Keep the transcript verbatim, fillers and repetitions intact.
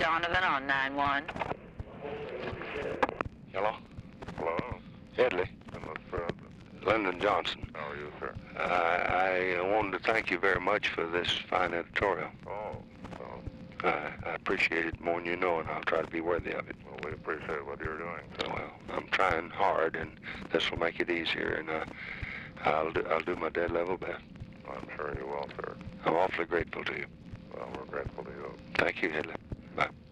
Donovan on nine one. Hello? Hello? Headley. Hello, Fred. Lyndon Johnson. How are you, sir? I, I wanted to thank you very much for this fine editorial. Oh, well, I, I appreciate it more than you know, and I'll try to be worthy of it. well, we appreciate what you're doing, sir. Well, I'm trying hard, and this will make it easier, and uh, I'll, do, I'll do my dead level best. I'm sure you will, sir. I'm awfully grateful to you. Well, we're grateful to you. Thank you, Headley. Bye.